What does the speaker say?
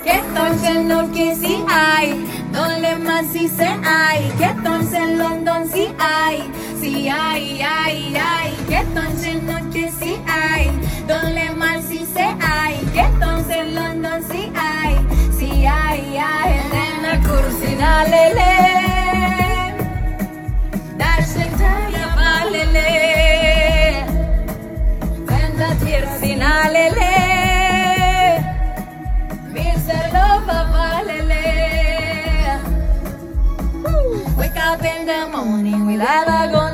Keton se New York si hay, Don Lemon si se hay, Keton se London si hay, si hay, Keton se New York si hay, Don Lemon si se hay, Keton se London si hay, si hay, Elena Cursina lele, Darshita valele, Venda Tirsina lele. Wake up in the morning, we gotta go